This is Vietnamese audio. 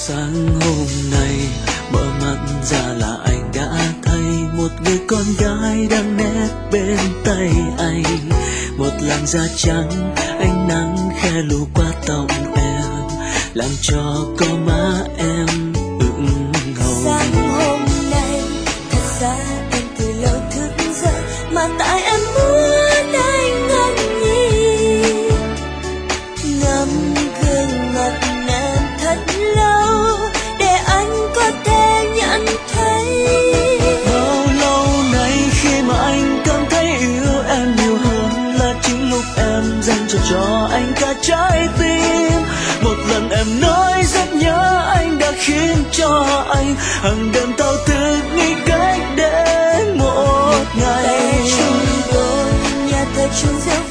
Sáng hôm nay mở mắt ra là anh đã thấy một người con gái đang nép bên tay anh. Một làn da trắng ánh nắng khe lù qua tóc em, làm cho có má em ửng hồng. Sáng hôm nay thật ra em từ lâu thức giấc, mà tại em muốn anh ngắm nhìn, ngắm gương mặt em thật lâu để anh có thể nhận thấy. Bao lâu nay khi mà anh cảm thấy yêu em nhiều hơn là chính lúc em dành cho anh cả trái tim. Một lần em nói rất nhớ anh đã khiến cho anh hàng đêm thao thức nghĩ cách để một ngày Ta chung đôi nhà thờ chung rêu